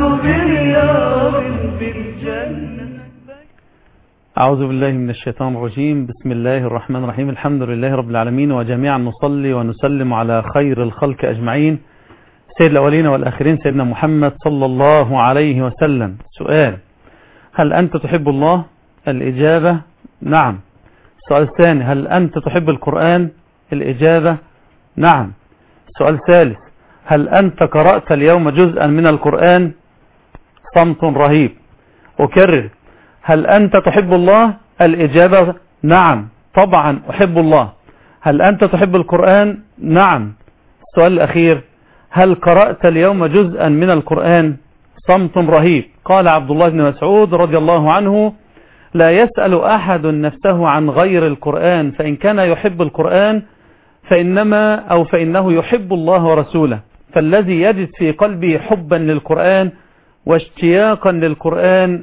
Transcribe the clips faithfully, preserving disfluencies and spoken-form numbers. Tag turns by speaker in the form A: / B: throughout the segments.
A: برياض في الجنة.
B: أعوذ بالله من الشيطان الرجيم. بسم الله الرحمن الرحيم. الحمد لله رب العالمين، وجميعا نصلي ونسلم على خير الخلق أجمعين، سيد الأولين والآخرين، سيدنا محمد صلى الله عليه وسلم. سؤال: هل أنت تحب الله؟ الإجابة نعم. السؤال الثاني: هل أنت تحب القرآن؟ الإجابة نعم. السؤال الثالث: هل أنت قرأت اليوم جزءا من القرآن؟ صمت رهيب. أكرر: هل أنت تحب الله؟ الإجابة نعم طبعا أحب الله. هل أنت تحب القرآن؟ نعم. السؤال الأخير: هل قرأت اليوم جزءا من القرآن؟ صمت رهيب. قال عبد الله بن مسعود رضي الله عنه: لا يسأل أحد نفسه عن غير القرآن، فإن كان يحب القرآن فإنما أو فإنه يحب الله ورسوله. فالذي يجد في قلبه حبا للقرآن واشتياقا للقرآن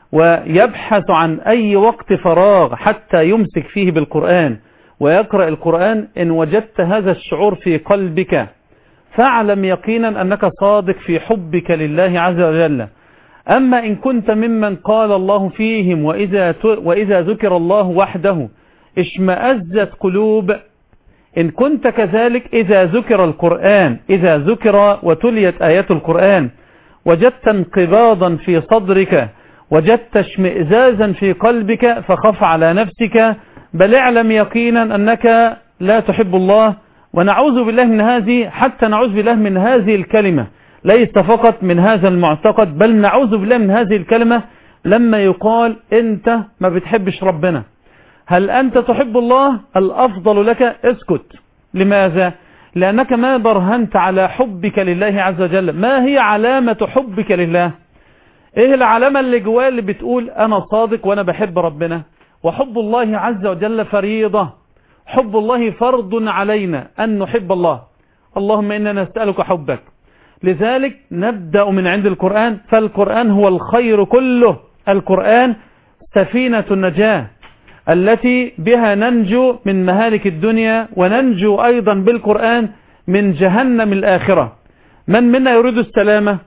B: ويبحث عن أي وقت فراغ حتى يمسك فيه بالقرآن ويقرأ القرآن، إن وجدت هذا الشعور في قلبك فاعلم يقينا أنك صادق في حبك لله عز وجل. أما إن كنت ممن قال الله فيهم وإذا, وإذا ذكر الله وحده اشمأزت قلوب، إن كنت كذلك إذا ذكر القرآن إذا ذكر وتليت آيات القرآن وجدت انقباضا في صدرك، وجدت اشمئزازا في قلبك، فخف على نفسك، بل اعلم يقينا أنك لا تحب الله. ونعوذ بالله من هذه، حتى نعوذ بالله من هذه الكلمة، ليس فقط من هذا المعتقد، بل نعوذ بالله من هذه الكلمة لما يقال أنت ما بتحبش ربنا. هل أنت تحب الله؟ الأفضل لك اسكت. لماذا؟ لأنك ما برهنت على حبك لله عز وجل. ما هي علامة حبك لله؟ ايه العلامة اللي جواه اللي بتقول أنا صادق وأنا بحب ربنا؟ وحب الله عز وجل فريضة، حب الله فرض علينا أن نحب الله. اللهم إنا نسألك حبك. لذلك نبدأ من عند القرآن، فالقرآن هو الخير كله. القرآن سفينة النجاة التي بها ننجو من مهالك الدنيا، وننجو أيضا بالقرآن من جهنم الآخرة. من منا يريد السلامة؟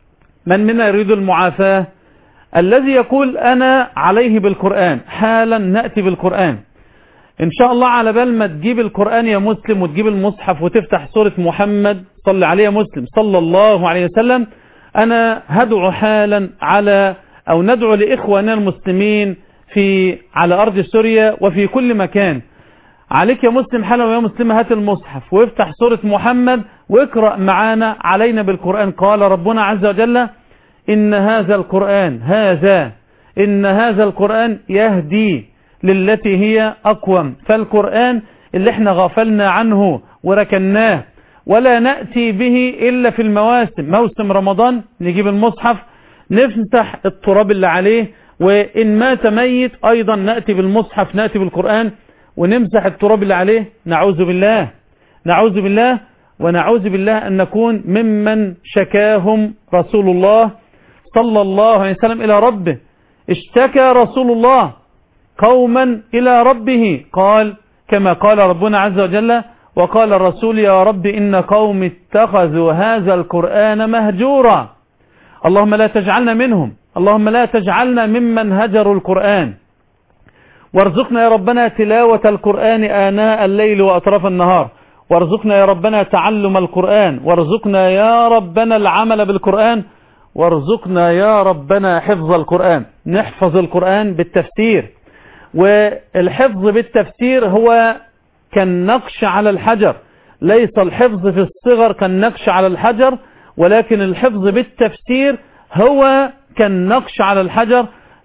B: من منا يريد المعافاة؟ الذي يقول أنا عليه بالقرآن حالا نأتي بالقرآن إن شاء الله. على بال ما تجيب القرآن يا مسلم وتجيب المصحف وتفتح سورة محمد صلى عليه يا مسلم صلى الله عليه وسلم، أنا هدعو حالا على أو ندعو لإخواننا المسلمين في على أرض سوريا وفي كل مكان. عليك يا مسلم حالا ويا مسلم هات المصحف وافتح سورة محمد واقرأ معانا علينا بالقرآن. قال ربنا عز وجل: إن هذا القرآن هذا إن هذا القرآن يهدي للتي هي أقوم. فالقرآن اللي احنا غافلنا عنه وركناه ولا نأتي به إلا في المواسم، موسم رمضان نجيب المصحف نفتح التراب اللي عليه، وإن مات ميت أيضا نأتي بالمصحف نأتي بالقرآن ونمسح التراب اللي عليه. نعوذ بالله نعوذ بالله ونعوذ بالله أن نكون ممن شكاهم رسول الله صلى الله عليه وسلم إلى ربه. اشتكى رسول الله قوما إلى ربه، قال كما قال ربنا عز وجل: وقال الرسول يا رب إن قوم اتخذوا هذا القرآن مهجورا. اللهم لا تجعلنا منهم، اللهم لا تجعلنا ممن هجروا القرآن، وارزقنا يا ربنا تلاوة القرآن آناء الليل وأطراف النهار، وارزقنا يا ربنا تعلم القرآن، وارزقنا يا ربنا العمل بالقرآن، وارزقنا يا ربنا حفظ القرآن. نحفظ القرآن بالتفسير، والحفظ بالتفسير هو كالنقش على الحجر، ليس الحفظ في الصغر كالنقش على الحجر، ولكن الحفظ بالتفسير هو كالنقش على الحجر.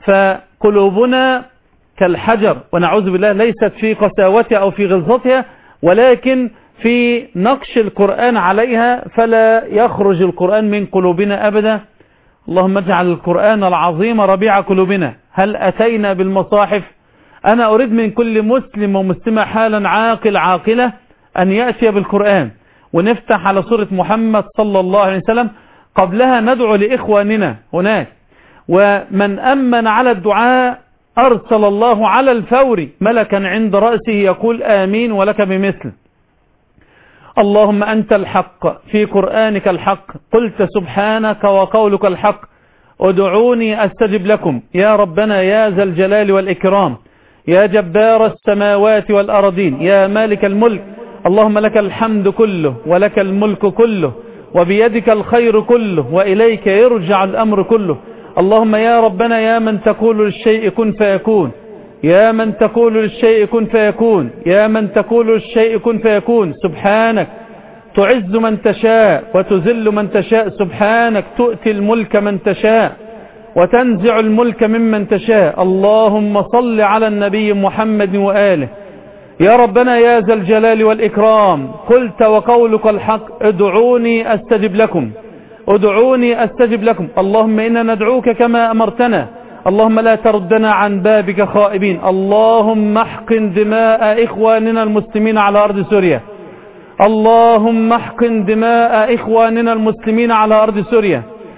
B: فقلوبنا كالحجر ونعوذ بالله ليست في قساوتها أو في غلظتها، ولكن في نقش القرآن عليها، فلا يخرج القرآن من قلوبنا أبدا. اللهم اجعل القرآن العظيم ربيع قلوبنا. هل أتينا بالمصاحف؟ أنا أريد من كل مسلم ومسلمة حالا عاقل عاقلة أن يأتي بالقرآن، ونفتح على سورة محمد صلى الله عليه وسلم. قبلها ندعو لإخواننا هناك، ومن أمن على الدعاء أرسل الله على الفور ملكا عند رأسه يقول آمين ولك بمثل. اللهم أنت الحق في قرآنك الحق، قلت سبحانك وقولك الحق، ادعوني أستجب لكم. يا ربنا يا ذا الجلال والإكرام، يا جبار السماوات والأرضين، يا مالك الملك، اللهم لك الحمد كله ولك الملك كله وبيدك الخير كله وإليك يرجع الأمر كله. اللهم يا ربنا يا من تقول للشيء كن فيكون، يا من تقول للشيء كن فيكون، يا من تقول للشيء كن فيكون. سبحانك تعز من تشاء وتذل من تشاء، سبحانك تؤتي الملك من تشاء وتنزع الملك ممن تشاء. اللهم صل على النبي محمد وآله. يا ربنا يا ذا الجلال والإكرام، قلت وقولك الحق، ادعوني أستجب لكم، ادعوني أستجب لكم. اللهم إنا ندعوك كما أمرتنا، اللهم لا تردنا عن بابك خائبين. اللهم احقن دماء إخواننا المسلمين على أرض سوريا، اللهم احقن دماء إخواننا المسلمين على أرض سوريا،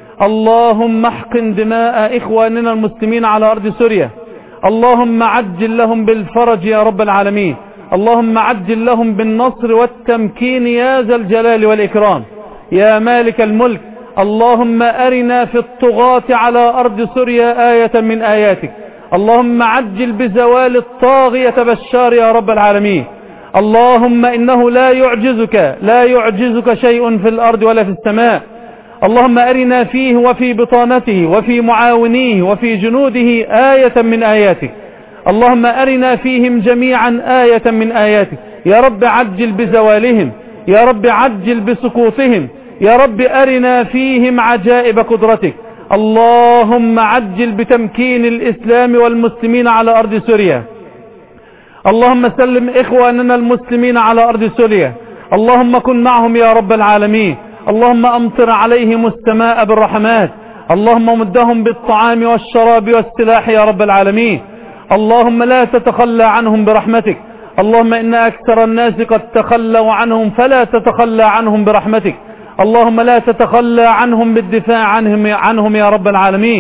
B: اللهم احقن دماء إخواننا المسلمين على أرض سوريا. اللهم عجل لهم بالفرج يا رب العالمين، اللهم عجل لهم بالنصر والتمكين يا ذا الجلال والإكرام يا مالك الملك. اللهم أرنا في الطغاة على أرض سوريا آية من آياتك، اللهم عجل بزوال الطاغية بشار يا رب العالمين. اللهم إنه لا يعجزك لا يعجزك شيء في الأرض ولا في السماء. اللهم أرنا فيه وفي بطانته وفي معاونيه وفي جنوده آية من آياتك، اللهم أرنا فيهم جميعا آية من آياتك. يا رب عجل بزوالهم، يا رب عجل بسقوطهم، يا رب أرنا فيهم عجائب قدرتك. اللهم عجل بتمكين الإسلام والمسلمين على أرض سوريا، اللهم سلم إخواننا المسلمين على أرض سوريا، اللهم كن معهم يا رب العالمين. اللهم أمطر عليهم السماء بالرحمات، اللهم مدهم بالطعام والشراب والسلاح يا رب العالمين. اللهم لا تتخلى عنهم برحمتك، اللهم إن أكثر الناس قد تخلوا عنهم فلا تتخلى عنهم برحمتك. اللهم لا تتخلى عنهم بالدفاع عنهم, عنهم يا رب العالمين.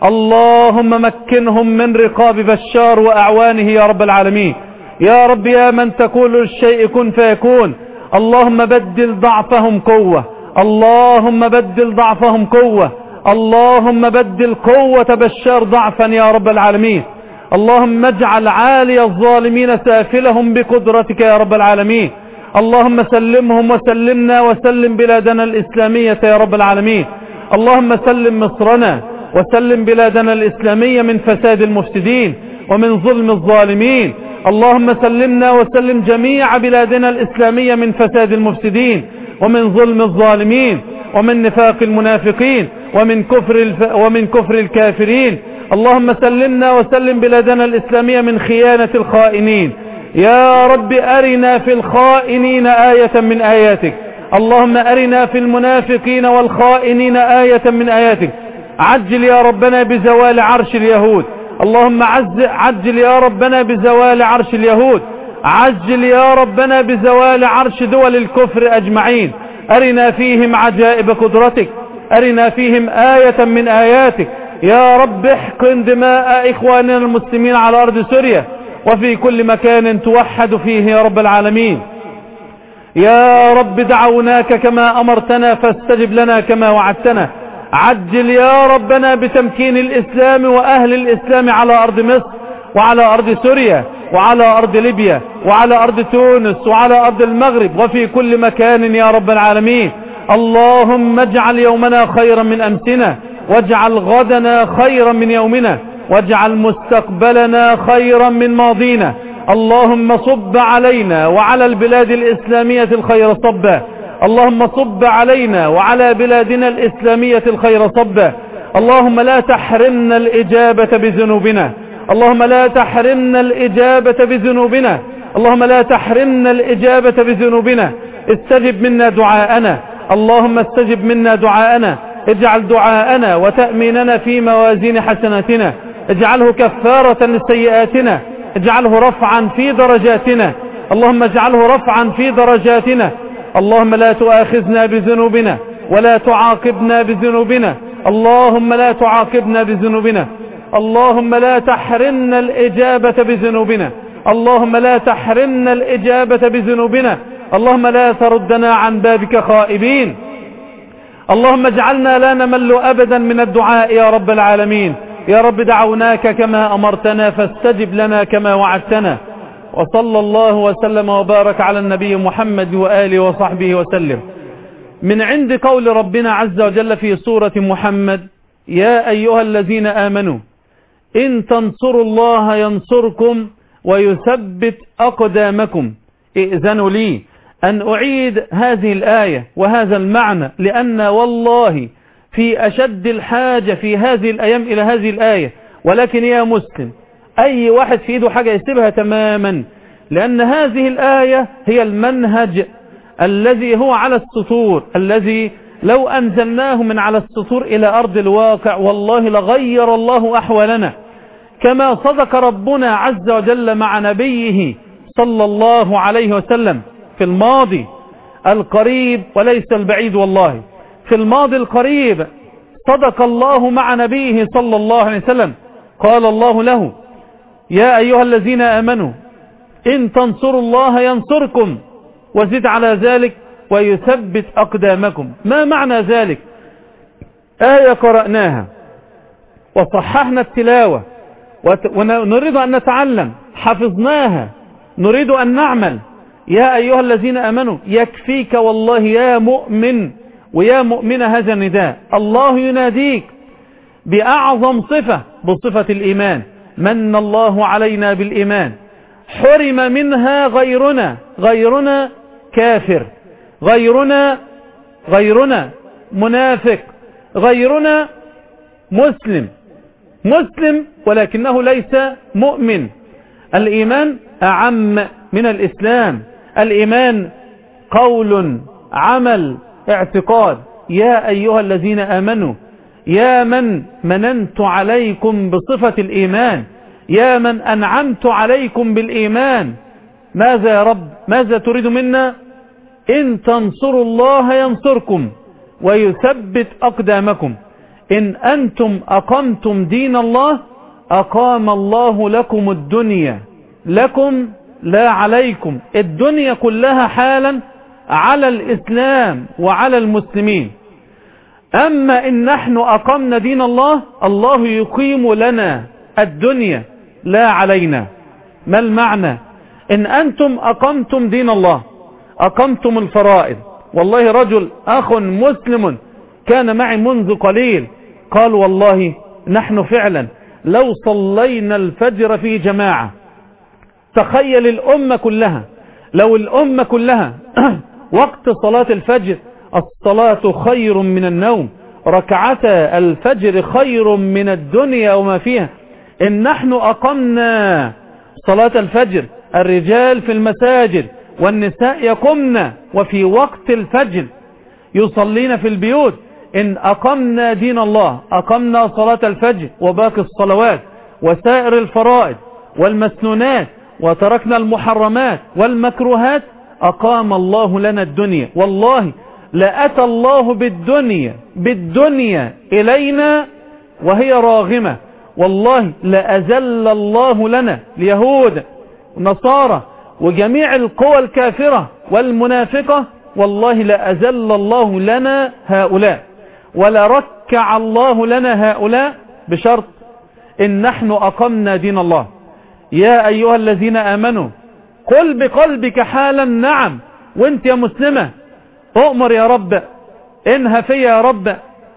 B: اللهم مكنهم من رقاب بشار وأعوانه يا رب العالمين. يا رب يا من تقول للشيء كن فيكون، اللهم بدل ضعفهم قوة، اللهم بدل ضعفهم قوة، اللهم بدل قوة بشار ضعفا يا رب العالمين. اللهم اجعل عالي الظالمين سافلهم بقدرتك يا رب العالمين. اللهم سلمهم وسلمنا وسلم بلادنا الإسلامية يا رب العالمين. اللهم سلم مصرنا وسلم بلادنا الإسلامية من فساد المفسدين ومن ظلم الظالمين. اللهم سلمنا وسلم جميع بلادنا الإسلامية من فساد المفسدين ومن ظلم الظالمين ومن نفاق المنافقين ومن كفر الف... ومن كفر الكافرين. اللهم سلمنا وسلم بلادنا الإسلامية من خيانة الخائنين. يا رب أرنا في الخائنين آية من آياتك، اللهم أرنا في المنافقين والخائنين آية من آياتك. عجل يا ربنا بزوال عرش اليهود، اللهم عجل يا ربنا بزوال عرش اليهود، عجل يا ربنا بزوال عرش دول الكفر أجمعين. أرنا فيهم عجائب قدرتك، أرنا فيهم آية من آياتك. يا رب احقن دماء إخواننا المسلمين على أرض سوريا وفي كل مكان توحد فيه يا رب العالمين. يا رب دعوناك كما أمرتنا فاستجب لنا كما وعدتنا. عجل يا ربنا بتمكين الإسلام وأهل الإسلام على أرض مصر وعلى أرض سوريا وعلى أرض ليبيا وعلى أرض تونس وعلى أرض المغرب وفي كل مكان يا رب العالمين. اللهم اجعل يومنا خيرا من أمسنا، واجعل غدنا خيرا من يومنا، واجعل مستقبلنا خيرا من ماضينا. اللهم صب علينا وعلى البلاد الإسلامية الخير صبا، اللهم صب علينا وعلى بلادنا الإسلامية الخير صبا. اللهم لا تحرمنا الإجابة بذنوبنا، اللهم لا تحرمنا الإجابة بذنوبنا، اللهم لا تحرمنا الإجابة بذنوبنا. استجب منا دعاءنا، اللهم استجب منا دعاءنا. اجعل دعاءنا وتأميننا في موازين حسناتنا، اجعله كفارة لسيئاتنا، اجعله رفعا في درجاتنا، اللهم اجعله رفعا في درجاتنا. اللهم لا تؤاخذنا بذنوبنا ولا تعاقبنا بذنوبنا، اللهم لا تعاقبنا بذنوبنا. اللهم لا تحرمنا الإجابة بذنوبنا، اللهم لا تحرمنا الإجابة بذنوبنا. اللهم لا تردنا عن بابك خائبين. اللهم اجعلنا لا نمل أبدا من الدعاء يا رب العالمين. يا رب دعوناك كما أمرتنا فاستجب لنا كما وعدتنا. وصلى الله وسلم وبارك على النبي محمد وآله وصحبه وسلم. من عند قول ربنا عز وجل في سورة محمد: يا أيها الذين آمنوا إن تنصروا الله ينصركم ويثبت أقدامكم. ائذنوا لي أن أعيد هذه الآية وهذا المعنى، لأن والله في أشد الحاجة في هذه الأيام إلى هذه الآية. ولكن يا مسلم، أي واحد في إيده حاجة يسيبها تماما، لأن هذه الآية هي المنهج الذي هو على السطور، الذي لو أنزلناه من على السطور إلى أرض الواقع والله لغير الله أحوالنا، كما صدق ربنا عز وجل مع نبيه صلى الله عليه وسلم في الماضي القريب وليس البعيد. والله في الماضي القريب صدق الله مع نبيه صلى الله عليه وسلم. قال الله له: يا أيها الذين آمنوا إن تنصروا الله ينصركم، وزد على ذلك ويثبت أقدامكم. ما معنى ذلك؟ آية قرأناها وصححنا التلاوة ونريد أن نتعلم، حفظناها نريد أن نعمل. يا أيها الذين آمنوا، يكفيك والله يا مؤمن ويا مؤمن هذا النداء. الله يناديك بأعظم صفة، بصفة الإيمان. من الله علينا بالإيمان، حرم منها غيرنا. غيرنا كافر، غيرنا غيرنا منافق، غيرنا مسلم مسلم ولكنه ليس مؤمن. الإيمان أعم من الإسلام. الإيمان قول، عمل، اعتقاد. يا أيها الذين آمنوا، يا من مننت عليكم بصفة الإيمان، يا من أنعمت عليكم بالإيمان. ماذا يا رب؟ ماذا تريد منا؟ إن تنصروا الله ينصركم ويثبت أقدامكم. إن أنتم أقمتم دين الله أقام الله لكم الدنيا، لكم لا عليكم. الدنيا كلها حالا على الإسلام وعلى المسلمين. أما إن نحن أقمنا دين الله، الله يقيم لنا الدنيا لا علينا. ما المعنى؟ إن أنتم أقمتم دين الله، أقمتم الفرائض. والله رجل أخ مسلم كان معي منذ قليل قال: والله نحن فعلا لو صلينا الفجر في جماعة، تخيل الأمة كلها، لو الأمة كلها وقت صلاة الفجر، الصلاة خير من النوم، ركعتا الفجر خير من الدنيا وما فيها. إن نحن أقمنا صلاة الفجر، الرجال في المساجد والنساء يقمن وفي وقت الفجر يصلين في البيوت. إن أقمنا دين الله، أقمنا صلاة الفجر وباقي الصلوات وسائر الفرائض والمسنونات، وتركنا المحرمات والمكروهات، أقام الله لنا الدنيا. والله لأتى الله بالدنيا بالدنيا إلينا وهي راغمة. والله لأزل الله لنا اليهود والنصارى وجميع القوى الكافرة والمنافقة، والله لأزل الله لنا هؤلاء ولا ركع الله لنا هؤلاء، بشرط إن نحن أقمنا دين الله. يا أيها الذين آمنوا، قل بقلبك حالا نعم. وانت يا مسلمة أؤمر يا رب، انهى في يا رب.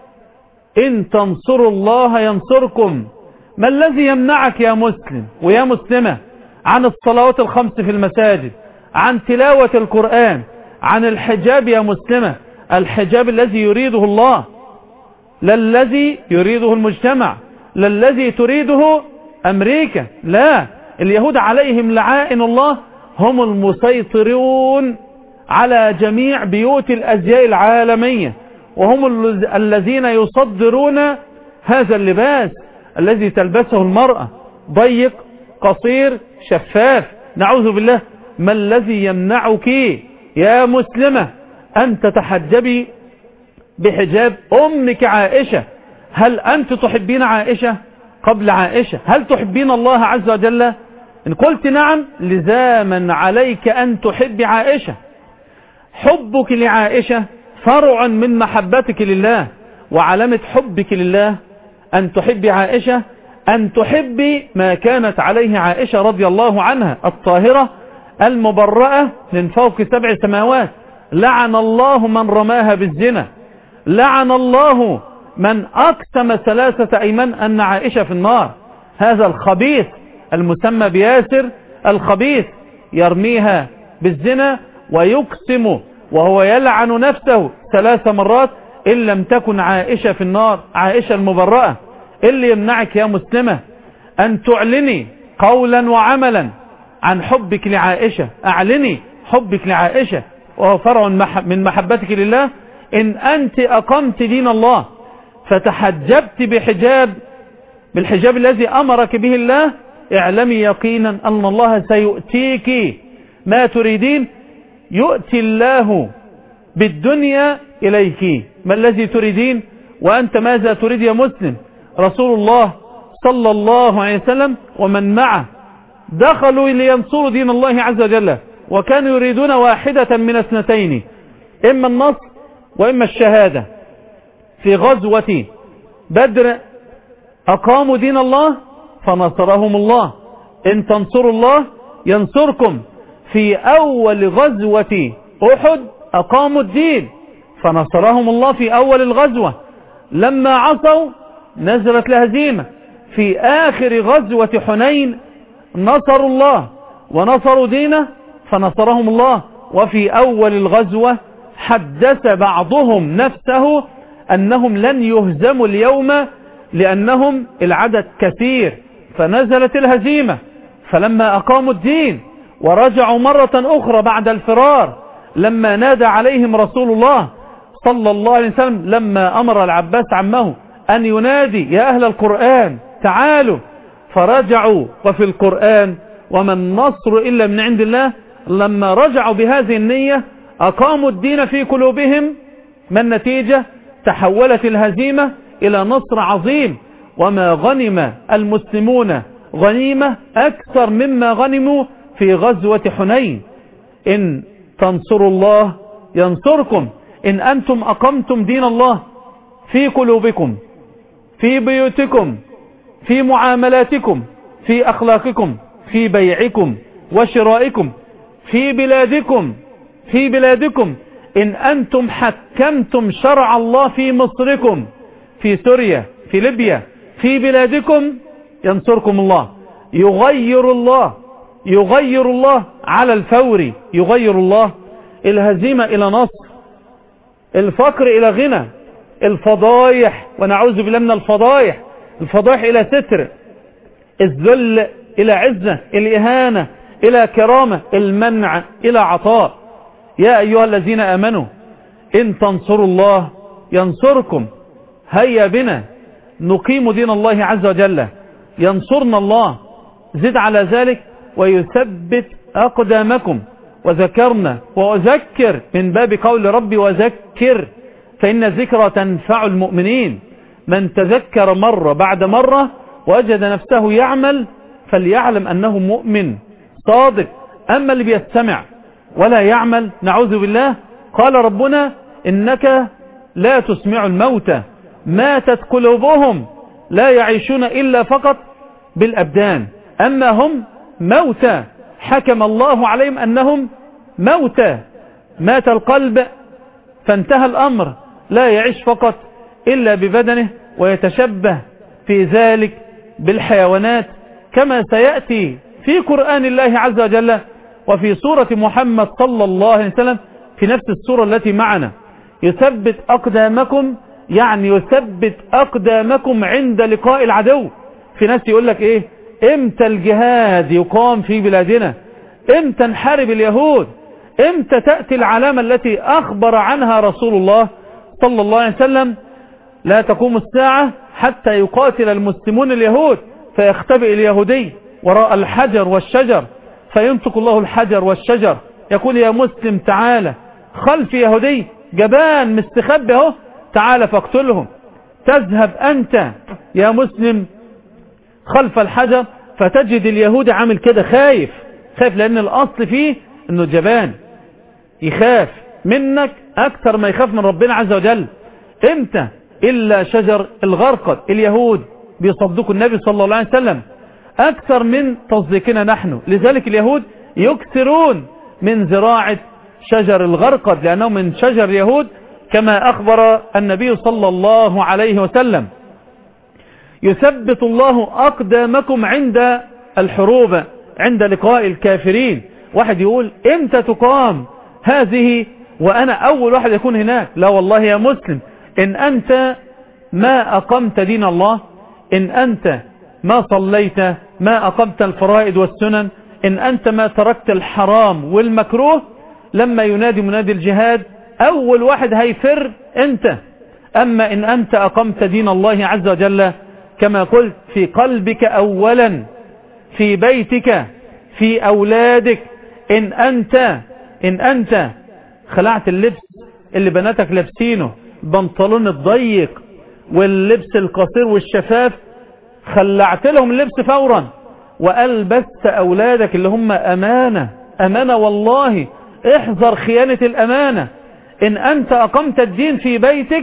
B: إن تنصروا الله ينصركم. ما الذي يمنعك يا مسلم ويا مسلمة عن الصلوات الخمس في المساجد، عن تلاوة القرآن، عن الحجاب يا مسلمة؟ الحجاب الذي يريده الله، لا الذي يريده المجتمع، لا الذي تريده أمريكا. لا، اليهود عليهم لعائن الله، هم المسيطرون على جميع بيوت الأزياء العالمية، وهم الذين يصدرون هذا اللباس الذي تلبسه المرأة، ضيق قصير شفاف، نعوذ بالله. ما الذي يمنعك يا مسلمة أن تتحجبي بحجاب أمك عائشة؟ هل أنت تحبين عائشة قبل عائشة؟ هل تحبين الله عز وجل؟ إن قلت نعم، لزاما عليك أن تحب عائشة. حبك لعائشة فرع من محبتك لله، وعلامة حبك لله أن تحبي عائشة، أن تحبي ما كانت عليه عائشة رضي الله عنها الطاهرة المبرأة من فوق سبع سماوات. لعن الله من رماها بالزنا، لعن الله من أقسم ثلاثة أيمان أن عائشة في النار. هذا الخبيث المسمى بياسر الخبيث يرميها بالزنا ويقسم وهو يلعن نفسه ثلاث مرات إن لم تكن عائشة في النار، عائشة المبرأة. اللي يمنعك يا مسلمة أن تعلني قولا وعملا عن حبك لعائشة، أعلني حبك لعائشة وهو فرع من محبتك لله. إن أنت أقمت دين الله فتحجبت بحجاب بالحجاب الذي أمرك به الله، اعلمي يقينا أن الله سيؤتيك ما تريدين. يؤتي الله بالدنيا إليك ما الذي تريدين، وأنت ماذا تريد يا مسلم؟ رسول الله صلى الله عليه وسلم ومن معه دخلوا لينصروا دين الله عز وجل، وكانوا يريدون واحدة من اثنتين، إما النصر وإما الشهادة. في غزوة بدر أقاموا دين الله فنصرهم الله، إن تنصروا الله ينصركم. في أول غزوة أحد أقاموا الدين فنصرهم الله في أول الغزوة، لما عصوا نزلت الهزيمة. في آخر غزوة حنين نصروا الله ونصروا دينه فنصرهم الله. وفي أول الغزوة حدث بعضهم نفسه أنهم لن يهزموا اليوم لأنهم العدد كثير، فنزلت الهزيمة. فلما أقاموا الدين ورجعوا مرة أخرى بعد الفرار، لما نادى عليهم رسول الله صلى الله عليه وسلم، لما أمر العباس عمه أن ينادي يا أهل القرآن تعالوا، فرجعوا وفي القرآن وما النصر إلا من عند الله. لما رجعوا بهذه النية أقاموا الدين في قلوبهم، ما النتيجة؟ تحولت الهزيمة إلى نصر عظيم. وما غنم المسلمون غنيمة أكثر مما غنموا في غزوة حنين. إن تنصروا الله ينصركم، إن أنتم أقمتم دين الله في قلوبكم، في بيوتكم، في معاملاتكم، في أخلاقكم، في بيعكم وشرائكم، في بلادكم في بلادكم إن أنتم حكمتم شرع الله في مصركم، في سوريا، في ليبيا، في بلادكم، ينصركم الله. يغير الله يغير الله على الفور، يغير الله الهزيمة إلى نصر، الفقر إلى غنى، الفضايح ونعوذ بالله من الفضايح الفضايح إلى ستر، الذل إلى عزة، الإهانة إلى كرامة، المنع إلى عطاء. يا أيها الذين آمنوا إن تنصروا الله ينصركم. هيا بنا نقيم دين الله عز وجل، ينصرنا الله. زد على ذلك ويثبت أقدامكم. وذكرنا وأذكر من باب قول ربي وذكر فإن الذكرى تنفع المؤمنين. من تذكر مرة بعد مرة وجد نفسه يعمل فليعلم أنه مؤمن صادق. أما اللي بيستمع ولا يعمل نعوذ بالله، قال ربنا إنك لا تسمع الموتى، ماتت قلوبهم لا يعيشون إلا فقط بالأبدان، أما هم موتى حكم الله عليهم أنهم موتى. مات القلب فانتهى الأمر، لا يعيش فقط إلا ببدنه ويتشبه في ذلك بالحيوانات، كما سيأتي في قرآن الله عز وجل وفي سورة محمد صلى الله عليه وسلم في نفس السورة التي معنا. يثبت أقدامكم يعني يثبت أقدامكم عند لقاء العدو. في ناس يقول لك إيه، امتى الجهاد يقام في بلادنا، امتى نحارب اليهود، امتى تأتي العلامة التي أخبر عنها رسول الله صلى الله عليه وسلم. لا تقوم الساعة حتى يقاتل المسلمون اليهود، فيختبئ اليهودي وراء الحجر والشجر، فينطق الله الحجر والشجر يقول يا مسلم تعالى، خلف يهودي جبان مستخبي اهو، تعالى فاقتلهم. تذهب أنت يا مسلم خلف الحجر فتجد اليهودي عامل كده خايف خايف، لأن الأصل فيه أنه جبان يخاف منك أكثر ما يخاف من ربنا عز وجل. امتى؟ إلا شجر الغرقد. اليهود بيصدقوا النبي صلى الله عليه وسلم أكثر من تصديقنا نحن، لذلك اليهود يكثرون من زراعة شجر الغرقد لأنه من شجر اليهود كما أخبر النبي صلى الله عليه وسلم. يثبت الله أقدامكم عند الحروب، عند لقاء الكافرين. واحد يقول امتى تقام هذه وأنا أول واحد يكون هناك؟ لا والله يا مسلم، إن أنت ما أقمت دين الله، إن أنت ما صليت، ما أقمت الفرائض والسنن، إن أنت ما تركت الحرام والمكروه، لما ينادي منادي الجهاد أول واحد هيفر أنت. أما إن أنت أقمت دين الله عز وجل كما قلت في قلبك أولا، في بيتك، في أولادك، إن أنت إن أنت خلعت اللبس اللي بناتك لابسينه، البنطلون الضيق واللبس القصير والشفاف، خلعت لهم اللبس فورا وألبست أولادك اللي هم أمانة أمانة والله، احذر خيانة الأمانة. إن أنت أقمت الدين في بيتك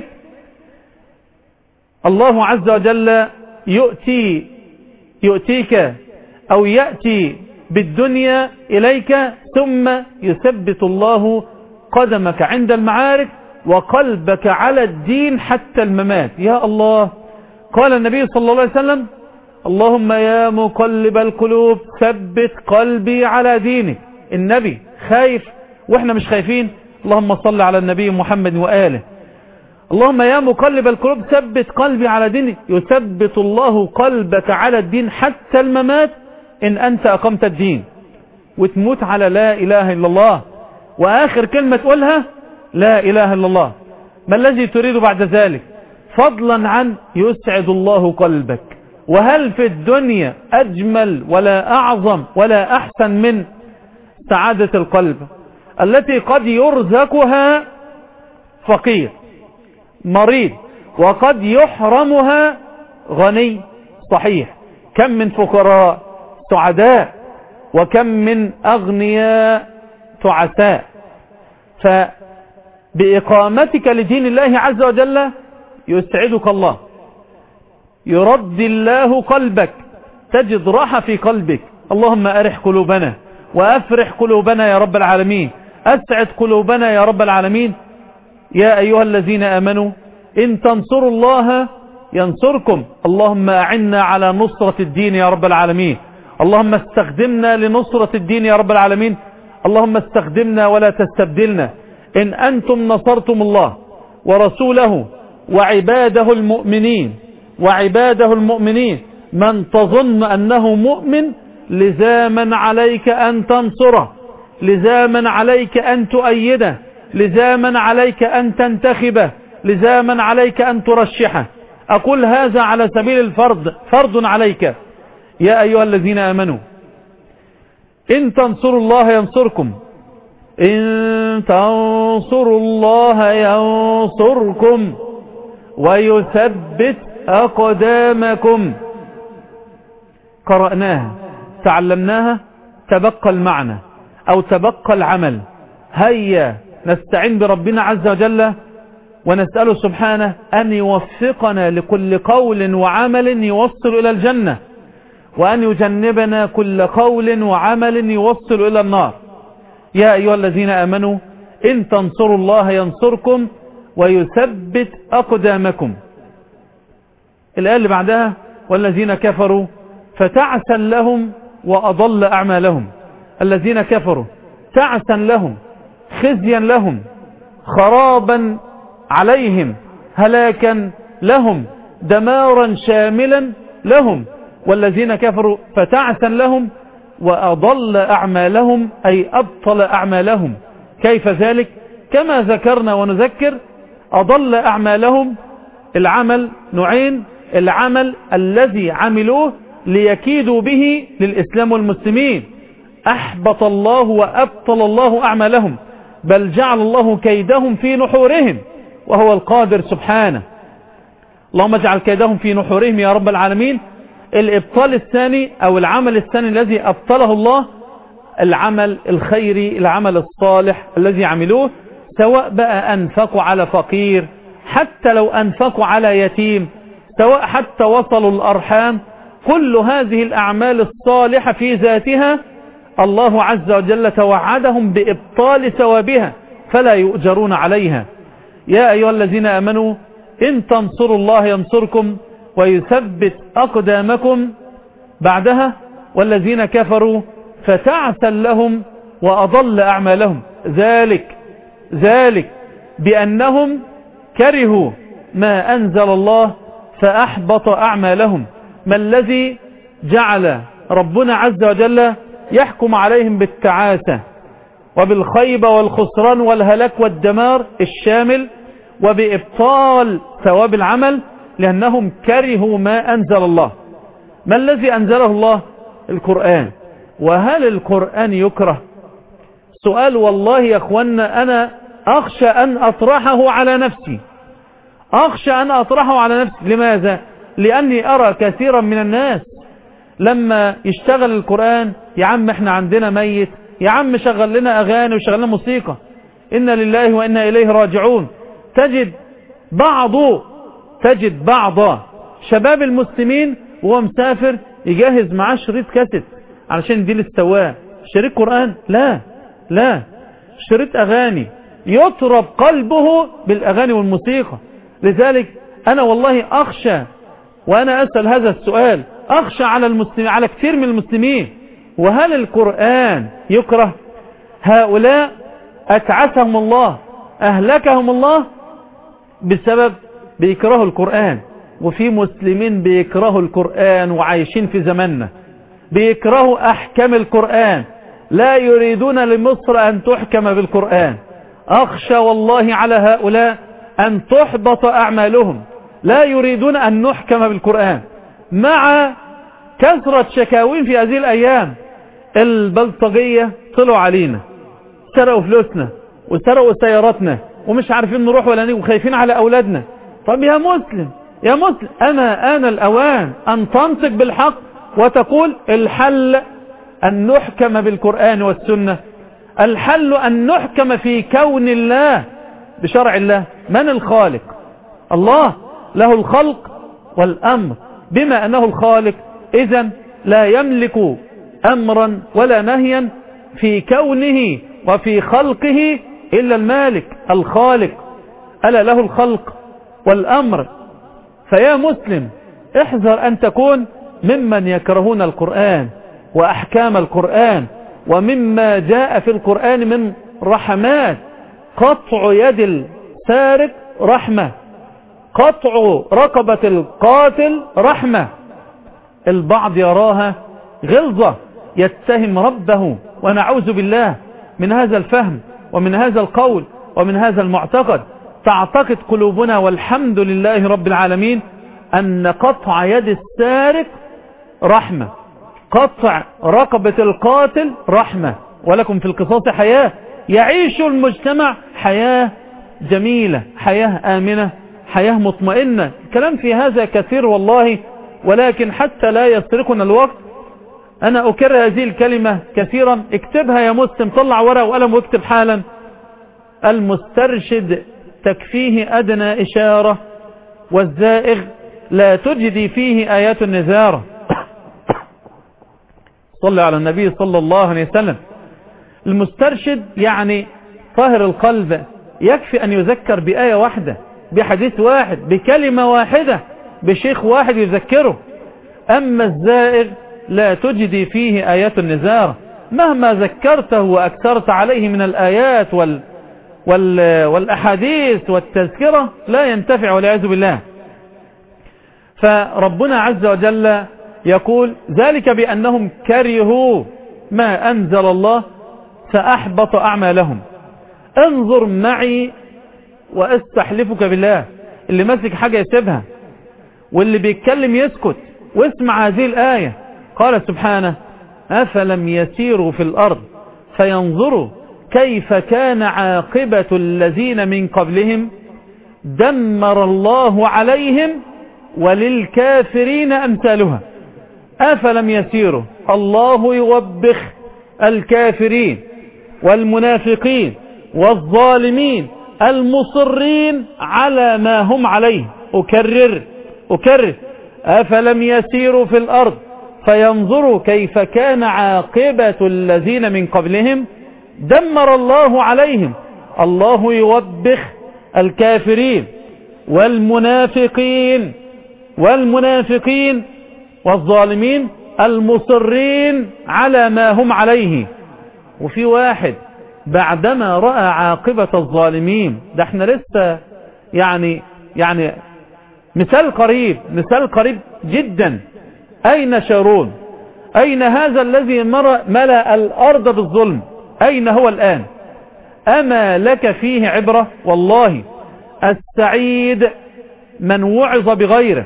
B: الله عز وجل يؤتي يؤتيك أو يأتي بالدنيا إليك، ثم يثبت الله قدمك عند المعارك وقلبك على الدين حتى الممات. يا الله، قال النبي صلى الله عليه وسلم اللهم يا مقلب القلوب ثبت قلبي على دينك. النبي خايف واحنا مش خايفين؟ اللهم صل على النبي محمد وآله. اللهم يا مقلب القلوب ثبت قلبي على دينك، يثبت الله قلبك على الدين حتى الممات إن أنت أقمت الدين، وتموت على لا إله إلا الله، وآخر كلمة تقولها لا إله إلا الله. ما الذي تريد بعد ذلك؟ فضلا عن يسعد الله قلبك. وهل في الدنيا أجمل ولا أعظم ولا أحسن من سعادة القلب التي قد يرزقها فقير مريض وقد يحرمها غني صحيح؟ كم من فقراء سعداء وكم من أغنياء تعساء. فبإقامتك لدين الله عز وجل يسعدك الله، يرضي الله قلبك، تجد راحة في قلبك. اللهم أرح قلوبنا وأفرح قلوبنا يا رب العالمين، أسعد قلوبنا يا رب العالمين. يا أيها الذين آمنوا إن تنصروا الله ينصركم. اللهم أعنا على نصرة الدين يا رب العالمين. اللهم استخدمنا لنصرة الدين يا رب العالمين. اللهم استخدمنا ولا تستبدلنا. إن أنتم نصرتم الله ورسوله وعباده المؤمنين وعباده المؤمنين من تظن أنه مؤمن لزاما عليك أن تنصره، لزاما عليك أن تؤيده، لزاما عليك أن تنتخبه، لزاما عليك أن ترشحه. أقول هذا على سبيل الفرض، فرض عليك. يا أيها الذين آمنوا إن تنصروا الله ينصركم، إن تنصروا الله ينصركم ويثبت أقدامكم. قرأناها تعلمناها، تبقى المعنى أو تبقى العمل. هيا نستعين بربنا عز وجل ونسأله سبحانه أن يوفقنا لكل قول وعمل يوصل إلى الجنة، وأن يجنبنا كل قول وعمل يوصل إلى النار. يا أيها الذين آمنوا إن تنصروا الله ينصركم ويثبت أقدامكم. الآية اللي بعدها والذين كفروا فتعسا لهم وأضل أعمالهم. الذين كفروا تعسا لهم، خزيا لهم، خرابا عليهم، هلاكا لهم، دمارا شاملا لهم. والذين كفروا فتعسا لهم وأضل أعمالهم، أي أبطل أعمالهم. كيف ذلك؟ كما ذكرنا ونذكر، أضل أعمالهم العمل نوعين: العمل الذي عملوه ليكيدوا به للإسلام والمسلمين، أحبط الله وأبطل الله أعمالهم، بل جعل الله كيدهم في نحورهم، وهو القادر سبحانه. اللهم اجعل كيدهم في نحورهم يا رب العالمين. الإبطال الثاني أو العمل الثاني الذي أبطله الله العمل الخيري، العمل الصالح الذي عملوه سواء بقى أنفقوا على فقير، حتى لو أنفقوا على يتيم، سواء حتى وصلوا الأرحام، كل هذه الأعمال الصالحة في ذاتها الله عز وجل توعدهم بإبطال ثوابها فلا يؤجرون عليها. يا أيها الذين آمنوا إن تنصروا الله ينصركم ويثبت أقدامكم. بعدها والذين كفروا فتعسا لهم وأضل أعمالهم. ذلك ذلك بأنهم كرهوا ما أنزل الله فأحبط أعمالهم. ما الذي جعل ربنا عز وجل يحكم عليهم بالتعاسة وبالخيبة والخسران والهلاك والدمار الشامل وبإبطال ثواب العمل؟ لأنهم كرهوا ما أنزل الله. ما الذي أنزله الله؟ القرآن. وهل القرآن يكره؟ سؤال والله يا أخوانا أنا أخشى أن أطرحه على نفسي، أخشى أن أطرحه على نفسي. لماذا؟ لأني أرى كثيرا من الناس لما يشتغل القرآن، يا عم احنا عندنا ميت، يا عم شغل لنا أغاني وشغل لنا موسيقى، إنا لله وإنا إليه راجعون. تجد بعض تجد بعض شباب المسلمين وهو مسافر يجهز معاه شريط كاسيت علشان دي للسواق. شريط قرآن؟ لا لا، شريط أغاني، يطرب قلبه بالأغاني والموسيقى. لذلك أنا والله أخشى وأنا أسأل هذا السؤال، أخشى على المسلمين، على كثير من المسلمين. وهل القرآن يكره؟ هؤلاء أتعسهم الله، أهلكهم الله بسبب بيكرهوا القرآن. وفي مسلمين بيكرهوا القرآن وعايشين في زماننا، بيكرهوا أحكام القرآن، لا يريدون لمصر أن تحكم بالقرآن. أخشى والله على هؤلاء أن تحبط أعمالهم، لا يريدون أن نحكم بالقرآن. مع كثرة شكاوين في هذه الأيام، البلطجية طلعوا علينا، سرقوا فلوسنا وسرقوا سياراتنا ومش عارفين نروح ولا نيجي وخايفين على أولادنا. طب يا مسلم يا مسلم، أنا آن الأوان أن تنطق بالحق وتقول الحل أن نحكم بالقرآن والسنة، الحل أن نحكم في كون الله بشرع الله. من الخالق؟ الله، له الخلق والأمر. بما أنه الخالق إذن لا يملك أمرا ولا نهيا في كونه وفي خلقه إلا المالك الخالق، ألا له الخلق والأمر. فيا مسلم احذر أن تكون ممن يكرهون القرآن وأحكام القرآن ومما جاء في القرآن من رحمات. قطع يد السارق رحمة، قطع رقبة القاتل رحمة. البعض يراها غلظة، يتهم ربه، ونعوذ بالله من هذا الفهم ومن هذا القول ومن هذا المعتقد. تعتقد قلوبنا والحمد لله رب العالمين أن قطع يد السارق رحمة، قطع رقبة القاتل رحمة، ولكم في القصاص حياة. يعيش المجتمع حياة جميلة، حياة آمنة، حياة مطمئنة. الكلام في هذا كثير والله، ولكن حتى لا يسرقنا الوقت أنا أكرر هذه الكلمة كثيرا. اكتبها يا مسلم، طلع ورقة وقلم واكتب حالا: المسترشد تكفيه أدنى إشارة، والزائغ لا تجدي فيه آيات النذارة. صلى على النبي صلى الله عليه وسلم. المسترشد يعني طاهر القلب، يكفي أن يذكر بآية واحدة، بحديث واحد، بكلمة واحدة، بشيخ واحد يذكره. أما الزائغ لا تجدي فيه آيات النذارة، مهما ذكرته وأكثرت عليه من الآيات وال وال والأحاديث والتذكرة لا ينتفع والعياذ بالله. فربنا عز وجل يقول: ذلك بأنهم كرهوا ما أنزل الله فأحبط أعمالهم. انظر معي وأستحلفك بالله، اللي ماسك حاجة يسيبها واللي بيتكلم يسكت، واسمع هذه الآية. قال سبحانه: أفلم يسيروا في الأرض فينظروا كيف كان عاقبة الذين من قبلهم دمر الله عليهم وللكافرين أمثالها. أفلم يسيروا، الله يوبخ الكافرين والمنافقين والظالمين المصرين على ما هم عليه. أكرر أكرر أفلم يسيروا في الأرض فينظروا كيف كان عاقبة الذين من قبلهم دمر الله عليهم. الله يوبخ الكافرين والمنافقين والمنافقين والظالمين المصرين على ما هم عليه. وفي واحد بعدما رأى عاقبة الظالمين، ده احنا لسه يعني يعني مثال قريب مثال قريب جدا. أين شارون؟ أين هذا الذي ملأ الأرض بالظلم؟ أين هو الآن؟ أما لك فيه عبرة؟ والله السعيد من وعظ بغيره.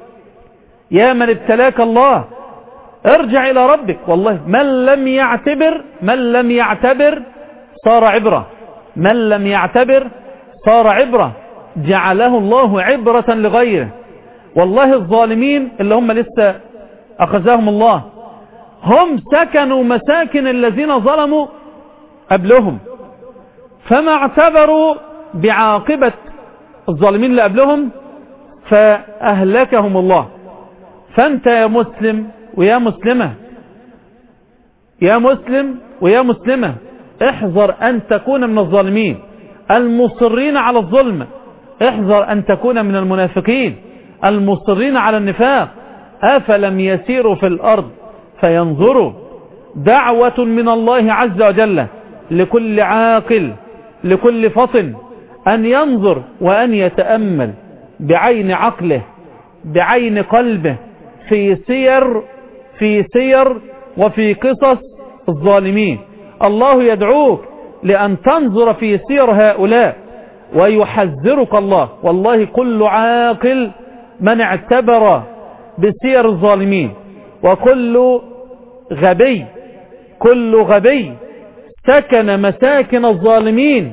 B: يا من ابتلاك الله ارجع إلى ربك. والله من لم يعتبر من لم يعتبر صار عبرة، من لم يعتبر صار عبرة، جعله الله عبرة لغيره. والله الظالمين اللي هم لسه أخذهم الله هم سكنوا مساكن الذين ظلموا قبلهم، فما اعتبروا بعاقبة الظالمين اللي قبلهم فأهلكهم الله. فأنت يا مسلم ويا مسلمة يا مسلم ويا مسلمة احذر أن تكون من الظالمين المصرين على الظلم، احذر أن تكون من المنافقين المصرين على النفاق. أفلم يسيروا في الأرض فينظروا، دعوة من الله عز وجل لكل عاقل لكل فطن أن ينظر وأن يتأمل بعين عقله بعين قلبه في سير في سير وفي قصص الظالمين. الله يدعوك لأن تنظر في سير هؤلاء ويحذرك الله. والله كل عاقل من اعتبر بسير الظالمين، وكل غبي كل غبي سكن مساكن الظالمين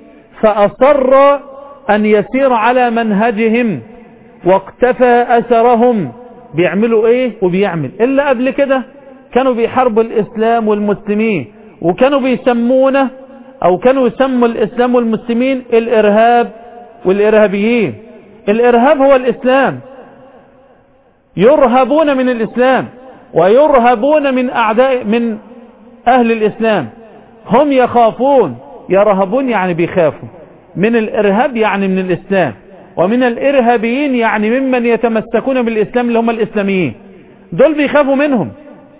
B: فأصر أن يسير على منهجهم واقتفى أثرهم. بيعملوا ايه وبيعمل إلا قبل كده كانوا بيحاربوا الإسلام والمسلمين، وكانوا بيسمونه أو كانوا يسموا الإسلام والمسلمين الإرهاب والإرهابيين. الإرهاب هو الإسلام، يرهبون من الإسلام ويرهبون من أعداء من أهل الإسلام. هم يخافون، يرهبون يعني بيخافوا، من الإرهاب يعني من الإسلام، ومن الإرهابيين يعني ممن يتمسكون بالإسلام اللي هم الإسلاميين، دول بيخافوا منهم.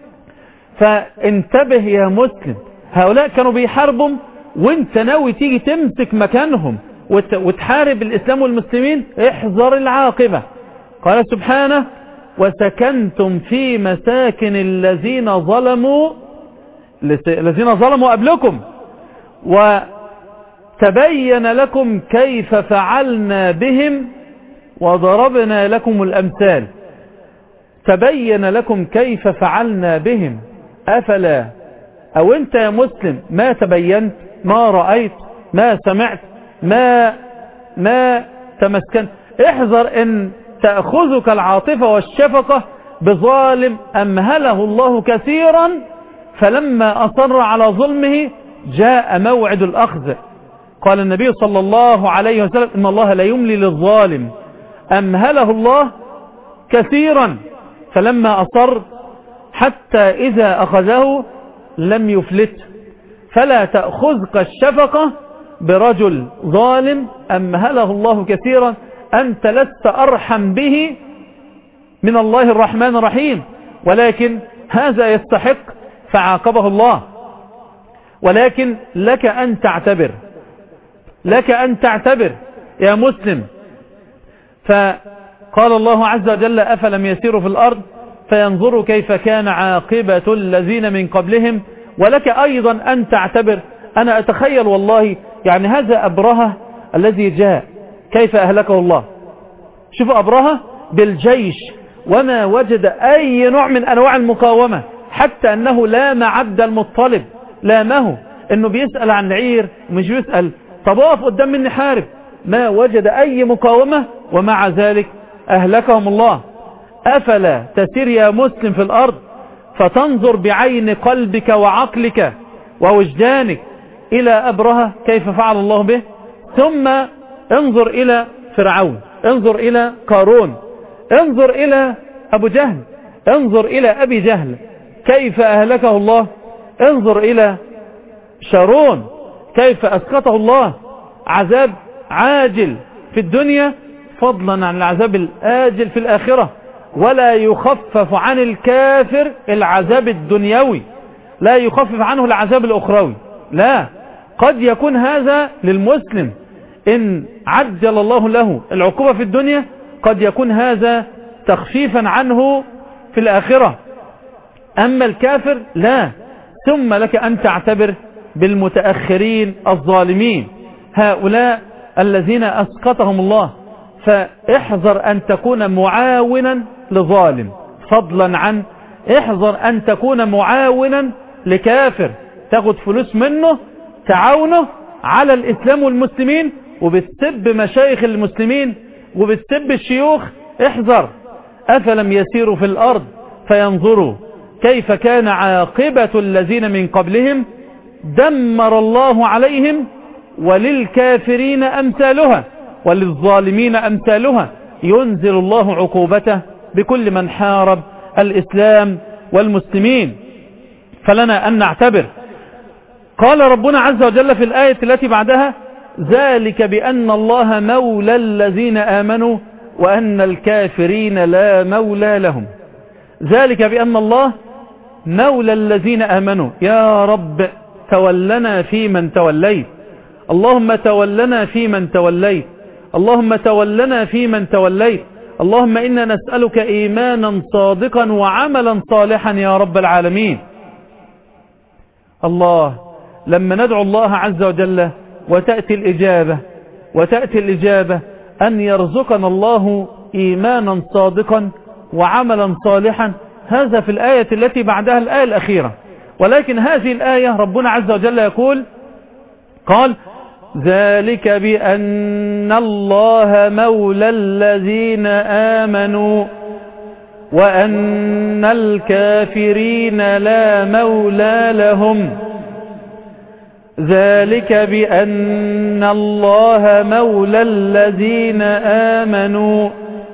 B: فانتبه يا مسلم، هؤلاء كانوا بيحاربوا وانت ناوي تيجي تمسك مكانهم وتحارب الإسلام والمسلمين، احذر العاقبة. قال سبحانه وسكنتم في مساكن الذين ظلموا الذين ظلموا قبلكم وتبين لكم كيف فعلنا بهم وضربنا لكم الأمثال. تبين لكم كيف فعلنا بهم. أفلا أو أنت يا مسلم ما تبينت، ما رأيت، ما سمعت، ما ما تمسكنت. احذر ان تأخذك العاطفة والشفقة بظالم أمهله الله كثيرا، فلما أصر على ظلمه جاء موعد الأخذ. قال النبي صلى الله عليه وسلم إن الله لا يملي للظالم، أمهله الله كثيرا فلما أصر حتى إذا أخذه لم يفلت. فلا تأخذك الشفقة برجل ظالم أمهله الله كثيرا، أنت لست أرحم به من الله الرحمن الرحيم، ولكن هذا يستحق فعاقبه الله. ولكن لك أن تعتبر لك أن تعتبر يا مسلم. فقال الله عز وجل أفلم يسيروا في الأرض فينظروا كيف كان عاقبة الذين من قبلهم. ولك أيضا أن تعتبر. أنا أتخيل والله يعني هذا أبرهة الذي جاء كيف أهلكه الله. شوفوا أبرهة بالجيش وما وجد أي نوع من أنواع المقاومة، حتى أنه لام عبد المطلب، لامه أنه بيسأل عن العير ومش بيسأل طب اقف قدام مني حارب. ما وجد أي مقاومة ومع ذلك أهلكهم الله. أفلا تسير يا مسلم في الأرض فتنظر بعين قلبك وعقلك ووجدانك إلى أبرهة كيف فعل الله به، ثم انظر إلى فرعون، انظر إلى قارون، انظر إلى أبو جهل، انظر إلى أبي جهل كيف أهلكه الله، انظر إلى شارون كيف أسقطه الله عذاب عاجل في الدنيا فضلا عن العذاب الآجل في الآخرة. ولا يخفف عن الكافر العذاب الدنيوي، لا يخفف عنه العذاب الأخروي، لا. قد يكون هذا للمسلم إن عجل الله له العقوبة في الدنيا، قد يكون هذا تخفيفا عنه في الآخرة. أما الكافر لا. ثم لك أن تعتبر بالمتأخرين الظالمين، هؤلاء الذين أسقطهم الله، فاحذر أن تكون معاونا لظالم، فضلا عن احذر أن تكون معاونا لكافر تاخد فلوس منه تعاونه على الإسلام والمسلمين وبتسب مشايخ المسلمين وبتسب الشيوخ. احذر. أفلم يسيروا في الأرض فينظروا كيف كان عاقبة الذين من قبلهم دمر الله عليهم وللكافرين أمثالها وللظالمين أمثالها ينزل الله عقوبته بكل من حارب الإسلام والمسلمين. فلنا أن نعتبر. قال ربنا عز وجل في الآية التي بعدها: ذلك بأن الله مولى الذين آمنوا وأن الكافرين لا مولى لهم. ذلك بأن الله مولى الذين آمنوا. يا رب تولنا في من توليت، اللهم تولنا في من توليت، اللهم تولنا في من توليت، اللهم إنا نسألك إيمانا صادقا وعملا صالحا يا رب العالمين. الله لما ندعو الله عز وجل وتأتي الإجابة وتأتي الإجابة أن يرزقنا الله إيمانا صادقا وعملا صالحا، هذا في الآية التي بعدها الآية الأخيرة. ولكن هذه الآية ربنا عز وجل يقول قال: ذلك بأن الله مولى الذين آمنوا وأن الكافرين لا مولى لهم. ذلك بأن الله مولى الذين آمنوا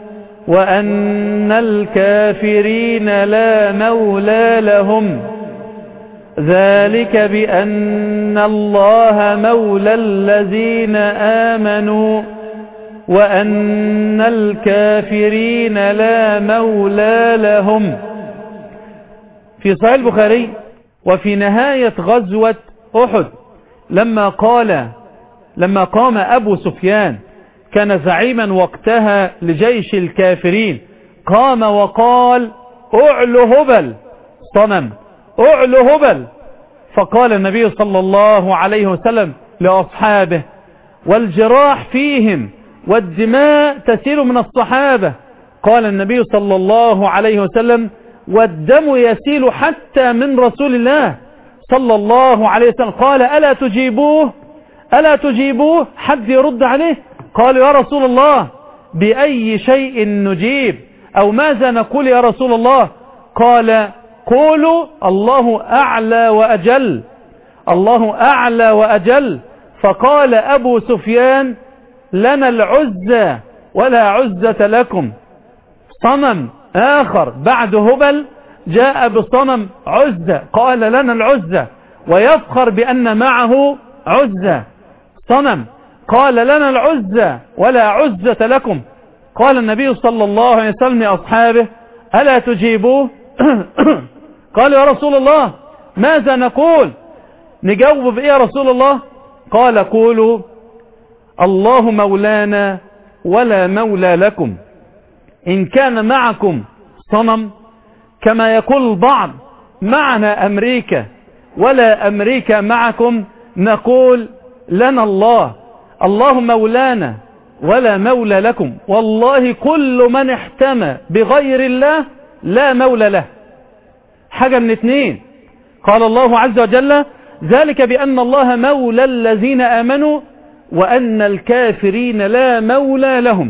B: وأن الكافرين لا مولى لهم. ذلك بأن الله مولى الذين آمنوا وأن الكافرين لا مولى لهم. في صحيح البخاري وفي نهاية غزوة أحد لما قال لما قام أبو سفيان كان زعيما وقتها لجيش الكافرين، قام وقال: أعلو هبل صنم، أعلو هبل. فقال النبي صلى الله عليه وسلم لأصحابه والجراح فيهم والدماء تسيل من الصحابة، قال النبي صلى الله عليه وسلم: والدم يسيل حتى من رسول الله صلى الله عليه وسلم. قال: ألا تجيبوه ألا تجيبوه حد يرد عليه؟ قالوا: يا رسول الله بأي شيء نجيب أو ماذا نقول يا رسول الله؟ قال: قولوا الله أعلى وأجل، الله أعلى وأجل. فقال أبو سفيان: لنا العزة ولا عزة لكم. صنم آخر بعد هبل جاء بصنم عزة، قال: لنا العزة، ويفخر بأن معه عزة. صنم قال: لنا العزة ولا عزة لكم. قال النبي صلى الله عليه وسلم لأصحابه: ألا تجيبوه؟ قالوا: يا رسول الله ماذا نقول؟ نجاوب بإيه يا رسول الله؟ قال: قولوا الله مولانا ولا مولى لكم. إن كان معكم صنم كما يقول البعض معنا أمريكا ولا أمريكا معكم، نقول لنا الله، الله مولانا ولا مولى لكم. والله كل من احتمى بغير الله لا مولى له. حاجة من اثنين. قال الله عز وجل: ذلك بأن الله مولى الذين آمنوا وأن الكافرين لا مولى لهم.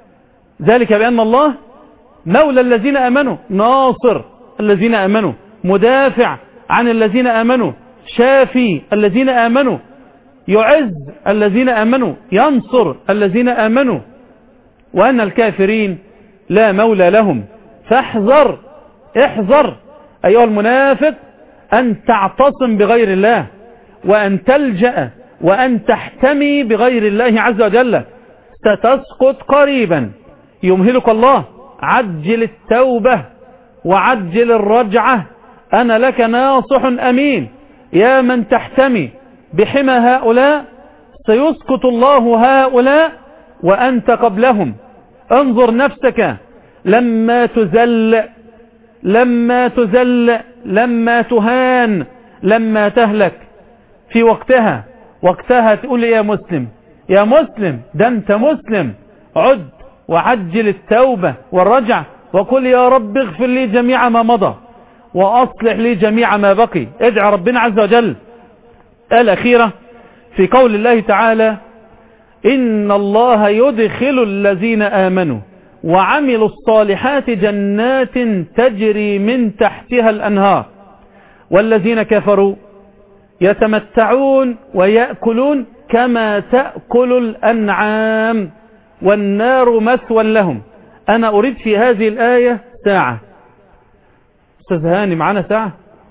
B: ذلك بأن الله مولى الذين آمنوا، ناصر الذين آمنوا، مدافع عن الذين آمنوا، شافي الذين آمنوا، يعز الذين آمنوا، ينصر الذين آمنوا، وأن الكافرين لا مولى لهم. فاحذر احذر أيها المنافق أن تعتصم بغير الله، وأن تلجأ وأن تحتمي بغير الله عز وجل، ستسقط قريبا. يمهلك الله. عجل التوبة وعجل الرجعة، أنا لك ناصح أمين. يا من تحتمي بحمى هؤلاء، سيسقط الله هؤلاء وأنت قبلهم. انظر نفسك لما تذل، لما تذل، لما تهان، لما تهلك في وقتها. وقتها تقول يا مسلم يا مسلم، ده انت مسلم، عد وعجل التوبة والرجع، وقل يا رب اغفر لي جميع ما مضى وأصلح لي جميع ما بقي. ادعى ربنا عز وجل. الأخيرة في قول الله تعالى: إن الله يدخل الذين آمنوا وعملوا الصالحات جنات تجري من تحتها الأنهار والذين كفروا يتمتعون ويأكلون كما تأكل الأنعام والنار مثوى لهم. أنا أريد في هذه الآية ساعة. أستاذ هاني معنا ساعة؟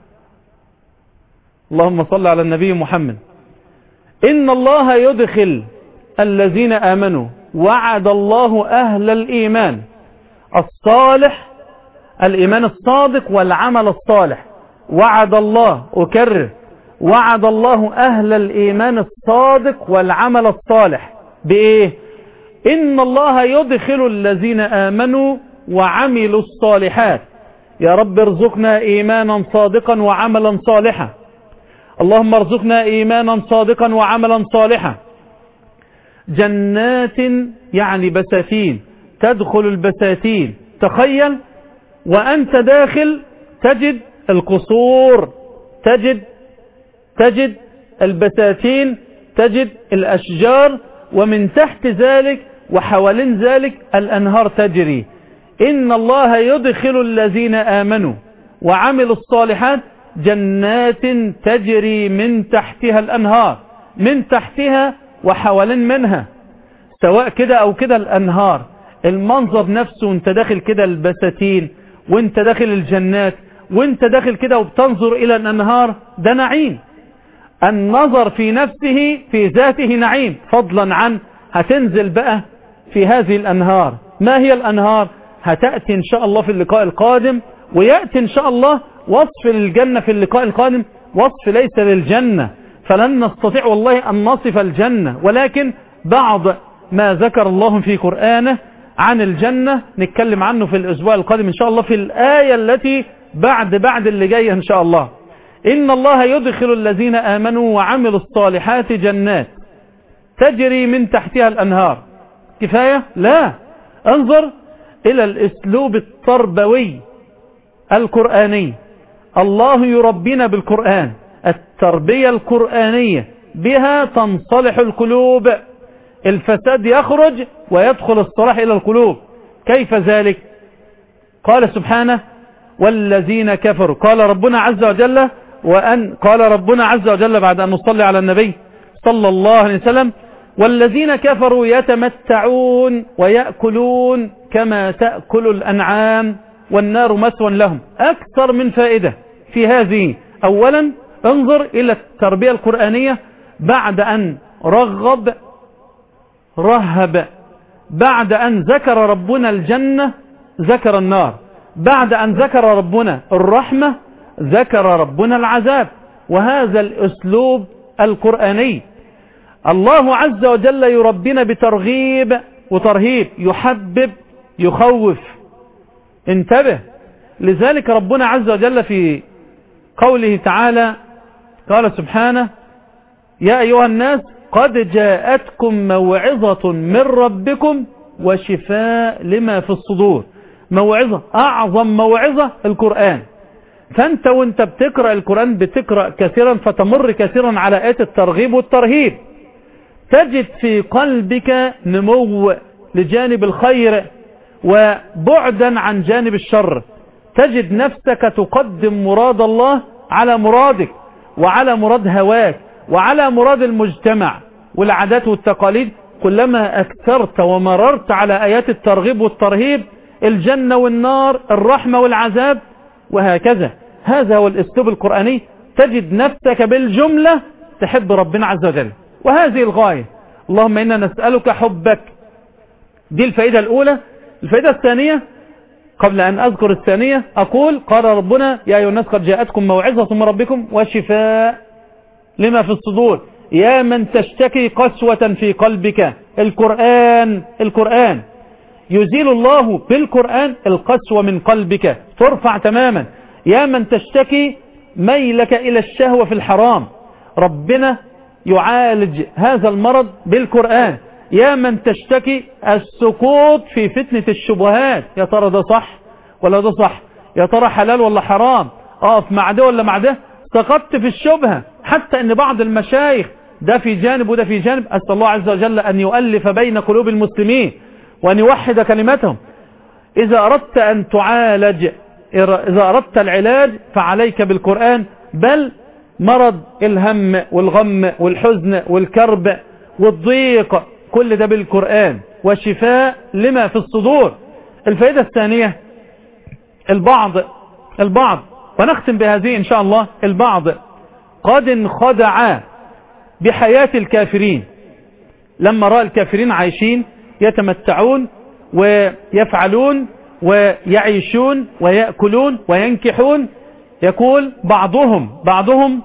B: اللهم صل على النبي محمد. إن الله يدخل الذين آمنوا، وعد الله أهل الإيمان الصالح، الإيمان الصادق والعمل الصالح. وعد الله، أكرر، وعد الله أهل الإيمان الصادق والعمل الصالح بإيه؟ إن الله يدخل الذين آمنوا وعملوا الصالحات. يا رب ارزقنا إيمانا صادقا وعملا صالحا. اللهم ارزقنا إيمانا صادقا وعملا صالحا. جنات يعني بساتين، تدخل البساتين. تخيل وأنت داخل تجد القصور، تجد تجد البساتين، تجد الأشجار، ومن تحت ذلك وحوالين ذلك الأنهار تجري. إن الله يدخل الذين آمنوا وعملوا الصالحات جنات تجري من تحتها الأنهار، من تحتها وحوالين منها، سواء كده أو كده الأنهار. المنظر نفسه وانت داخل كده البساتين، وانت داخل الجنات، وانت داخل كده وبتنظر إلى الأنهار، ده نعيم. النظر في نفسه في ذاته نعيم، فضلا عن هتنزل بقى في هذه الأنهار. ما هي الأنهار؟ هتأتي إن شاء الله في اللقاء القادم، ويأتي إن شاء الله وصف للجنة في اللقاء القادم، وصف ليس للجنة، فلن نستطيع والله أن نصف الجنة، ولكن بعض ما ذكر الله في قرآنه عن الجنة نتكلم عنه في الأسبوع القادم إن شاء الله، في الآية التي بعد بعد اللي جاية إن شاء الله. إن الله يدخل الذين آمنوا وعملوا الصالحات جنات تجري من تحتها الأنهار. كفاية؟ لا، انظر إلى الأسلوب التربوي القرآني. الله يربينا بالقرآن، التربية القرآنية بها تنصلح القلوب، الفساد يخرج ويدخل الصلاح إلى القلوب. كيف ذلك؟ قال سبحانه: والذين كفروا. قال ربنا عز وجل وأن قال ربنا عز وجل بعد أن نصلي على النبي صلى الله عليه وسلم: والذين كفروا يتمتعون ويأكلون كما تأكل الأنعام والنار مثوى لهم. أكثر من فائدة في هذه. أولا انظر إلى التربية القرآنية، بعد أن رغب رهب، بعد أن ذكر ربنا الجنة ذكر النار، بعد أن ذكر ربنا الرحمة ذكر ربنا العذاب. وهذا الأسلوب القرآني. الله عز وجل يربينا بترغيب وترهيب، يحبب يخوف. انتبه. لذلك ربنا عز وجل في قوله تعالى قال سبحانه: يا أيها الناس قد جاءتكم موعظة من ربكم وشفاء لما في الصدور. موعظة، أعظم موعظة القرآن. فأنت وانت بتقرأ القرآن بتقرأ كثيرا، فتمر كثيرا على آيات الترغيب والترهيب، تجد في قلبك نمو لجانب الخير وبعدا عن جانب الشر، تجد نفسك تقدم مراد الله على مرادك، وعلى مراد هواك وعلى مراد المجتمع والعادات والتقاليد، كلما أكثرت ومررت على آيات الترغيب والترهيب، الجنة والنار، الرحمة والعذاب، وهكذا. هذا هو الأسلوب القرآني، تجد نفسك بالجملة تحب ربنا عز وجل، وهذه الغاية. اللهم إنا نسألك حبك. دي الفائدة الأولى. الفائدة الثانية، قبل أن أذكر الثانية أقول قال ربنا يا أيها الناس قد جاءتكم موعظة من ربكم وشفاء لما في الصدور، يا من تشتكي قسوة في قلبك. القرآن القرآن يزيل الله بالقرآن القسوة من قلبك، ترفع تماما. يا من تشتكي ميلك إلى الشهوة في الحرام، ربنا يعالج هذا المرض بالقرآن. يا من تشتكي السقوط في فتنة الشبهات، يا ترى ده صح ولا ده صح، يا ترى حلال ولا حرام، اقف مع ده ولا مع ده، سقطت في الشبهة. حتى ان بعض المشايخ ده في جانب وده في جانب، أسأل الله عز وجل أن يؤلف بين قلوب المسلمين وأن يوحد كلمتهم. إذا أردت أن تعالج، إذا أردت العلاج فعليك بالقرآن، بل مرض الهم والغم والحزن والكرب والضيق كل ده بالقرآن، وشفاء لما في الصدور. الفائدة الثانية، البعض البعض ونختم بهذه إن شاء الله، البعض قد انخدع بحياة الكافرين لما رأى الكافرين عايشين يتمتعون ويفعلون ويعيشون ويأكلون وينكحون، يقول بعضهم بعضهم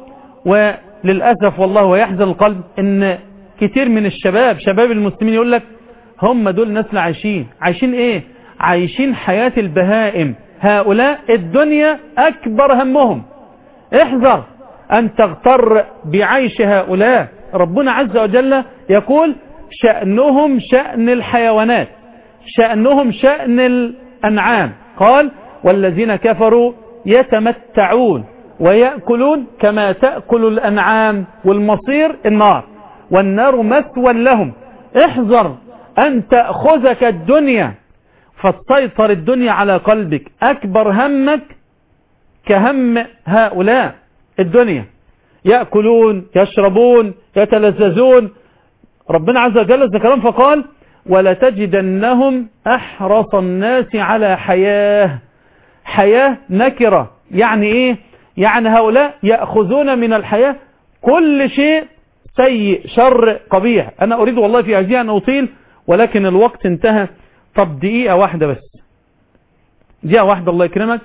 B: وللأسف والله ويحزن القلب ان كتير من الشباب شباب المسلمين يقول لك هم دول ناس عايشين عايشين ايه عايشين حياة البهائم، هؤلاء الدنيا أكبر همهم. احذر أن تغتر بعيش هؤلاء. ربنا عز وجل يقول شأنهم شأن الحيوانات، شأنهم شأن الأنعام. قال والذين كفروا يتمتعون ويأكلون كما تأكل الأنعام والمصير النار والنار مثوى لهم. احذر أن تأخذك الدنيا فتسيطر الدنيا على قلبك، أكبر همك كهم هؤلاء الدنيا، يأكلون يشربون يتلذذون. ربنا عز وجل ذكرهم فقال ولتجدنهم أحرص الناس على حياة. حياة نكرة، يعني إيه؟ يعني هؤلاء يأخذون من الحياة كل شيء سيء شر قبيح. أنا أريد والله في هذه أن أطيل ولكن الوقت انتهى. طب دقيقة واحدة بس، دقيقة واحدة الله يكرمك.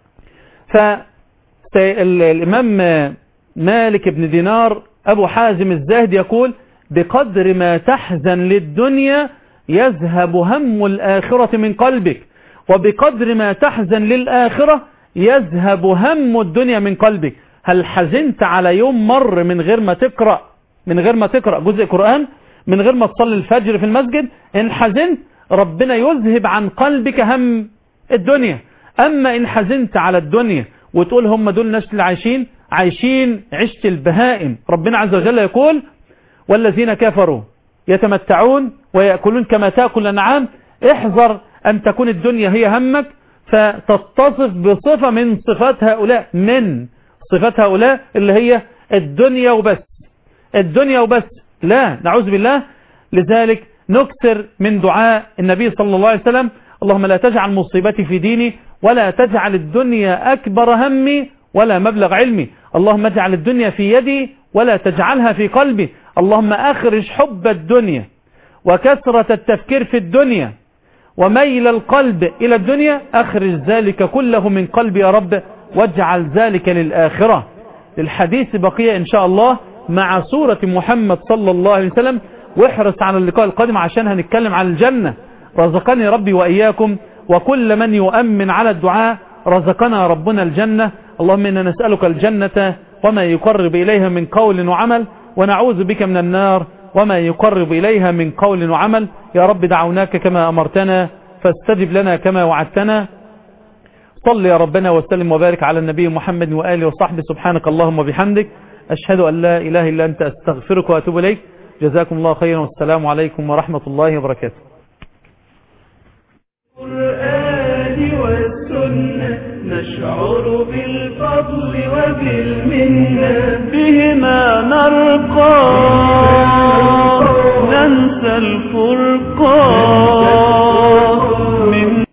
B: فالإمام مالك بن دينار أبو حازم الزاهد يقول بقدر ما تحزن للدنيا يذهب هم الآخرة من قلبك، وبقدر ما تحزن للآخرة يذهب هم الدنيا من قلبك. هل حزنت على يوم مر من غير ما تقرأ من غير ما تقرأ جزء قرآن، من غير ما تصلي الفجر في المسجد؟ إن حزنت ربنا يذهب عن قلبك هم الدنيا. أما إن حزنت على الدنيا وتقول هم دول الناس اللي عايشين عايشين عشت البهائم، ربنا عز وجل يقول والذين كفروا يتمتعون ويأكلون كما تأكل الأنعام. احذر أن تكون الدنيا هي همك فتتصف بصفة من صفات هؤلاء من صفات هؤلاء اللي هي الدنيا وبس، الدنيا وبس، لا نعوذ بالله. لذلك نكثر من دعاء النبي صلى الله عليه وسلم اللهم لا تجعل مصيبتي في ديني ولا تجعل الدنيا أكبر همي ولا مبلغ علمي. اللهم اجعل الدنيا في يدي ولا تجعلها في قلبي. اللهم أخرج حب الدنيا وكثرة التفكير في الدنيا وميل القلب إلى الدنيا، أخرج ذلك كله من قلبي يا رب واجعل ذلك للآخرة. الحديث بقية إن شاء الله مع سورة محمد صلى الله عليه وسلم، واحرص على اللقاء القادم عشان هنتكلم عن الجنة. رزقني ربي وإياكم وكل من يؤمن على الدعاء رزقنا ربنا الجنة. اللهم إنا نسألك الجنة وما يقرب إليها من قول وعمل، ونعوذ بك من النار وما يقرب إليها من قول وعمل. يا رب دعوناك كما أمرتنا فاستجب لنا كما وعدتنا. صل يا ربنا وسلم وبارك على النبي محمد وآله وصحبه. سبحانك اللهم وبحمدك أشهد أن لا إله إلا أنت أستغفرك وأتوب إليك. جزاكم الله خيرا والسلام عليكم ورحمة الله وبركاته.
A: القرآن والسنة السنة نشعر بالفضل وبالمنة
B: بهما نرقى ننسى الفرقان